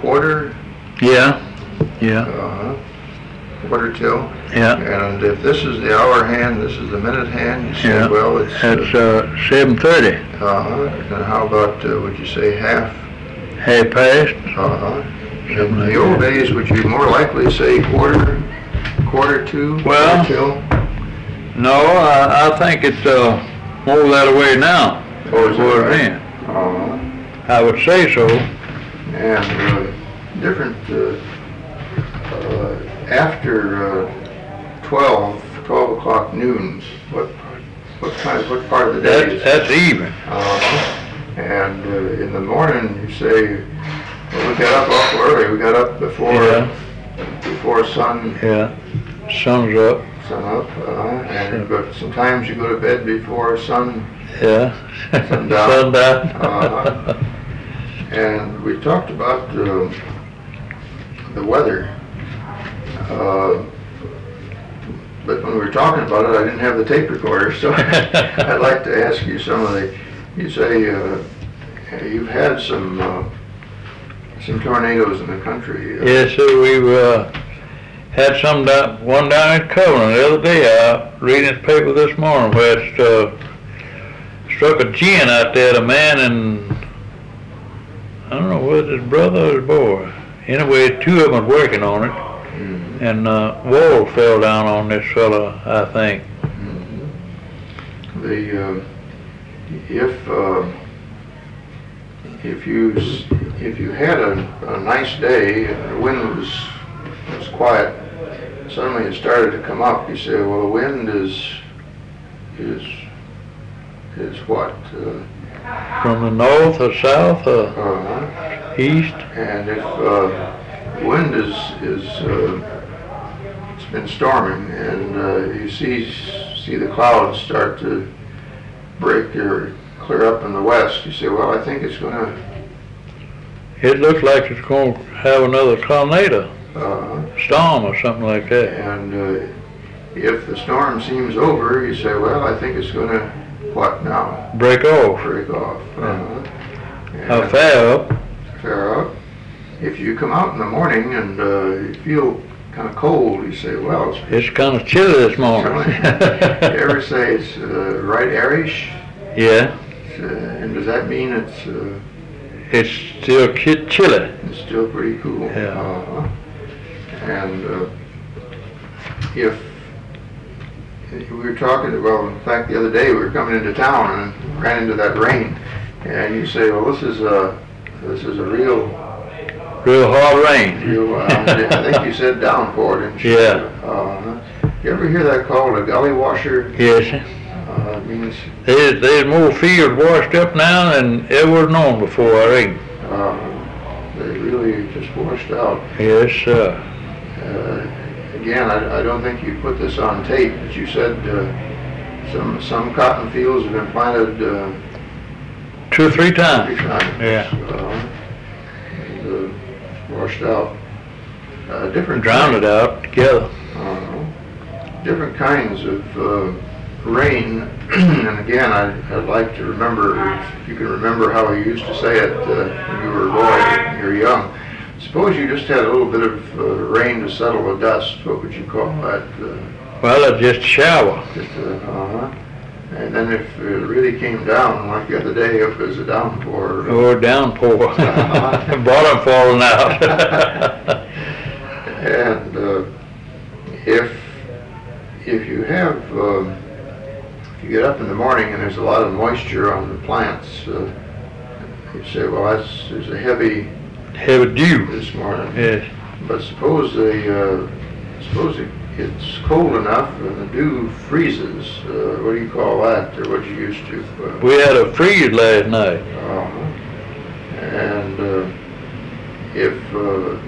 quarter? Yeah. Yeah. Quarter till? Yeah. And if this is the hour hand, this is the minute hand, you say, Yeah. well, it's... That's 7:30. And how about, would you say half? Half past. In the old days, would you more likely say quarter to, Well, quarter till? No, I think it's more that way now. Or is it Toward right? then. I would say so. And different, after 12 o'clock noons, what part of the day is That's even. and in the morning you say, well, we got up awful early. We got up before sun. Yeah, sun's up. Sun up, but sometimes you go to bed before sun. Yeah. Sundown. Sundown. And we talked about the weather. But when we were talking about it, I didn't have the tape recorder, so I'd like to ask you some of the. You say you've had some tornadoes in the country. Yes, sir. We've had one down in Covenant the other day. I reading this paper this morning where it struck a gin out there. A man and I don't know whether it's his brother or his boy. Anyway, two of them was working on it. And wall fell down on this fella, I think. If you had a nice day and the wind was quiet, suddenly it started to come up. You say, well, the wind is what? From the north or south or east. And if the wind is it's been storming, and you see the clouds start to break or clear up in the west, you say, well, I think it's going to... It looks like it's going to have another tornado, storm or something like that. And if the storm seems over, you say, well, I think it's going to, what now? Break off. Break off. How far up? Fair up. If you come out in the morning and you feel kind of cold, you say, well, it's kind of chilly this morning. You ever say it's right airish? Yeah. And does that mean it's still chilly? It's still pretty cool. Yeah. And if we were talking, well, in fact, the other day we were coming into town and ran into that rain, and you say, well, this is a real hard rain. I think you said downpour, didn't you? Yeah. You ever hear that called a gully washer? Yes. It means there's more fields washed up now than ever known before, I think. They really just washed out. Yes, sir. Again, I don't think you put this on tape, but you said some cotton fields have been planted 2 or 3 times. 3 times. Yeah. And, washed out. Drowned it out together. Different kinds of rain, and again, I'd like to remember, if you can remember how you used to say it when you were a boy, when you were young. Suppose you just had a little bit of rain to settle the dust. What would you call that? Well, it's just a shower. And then if it really came down, like the other day, if it was a downpour. Oh, downpour. Bottom falling out. And if you have, if you get up in the morning and there's a lot of moisture on the plants, you say, well, there's a heavy dew this morning. Yes. But suppose it's cold enough and the dew freezes. What do you call that, or what you used to? We had a freeze last night. And if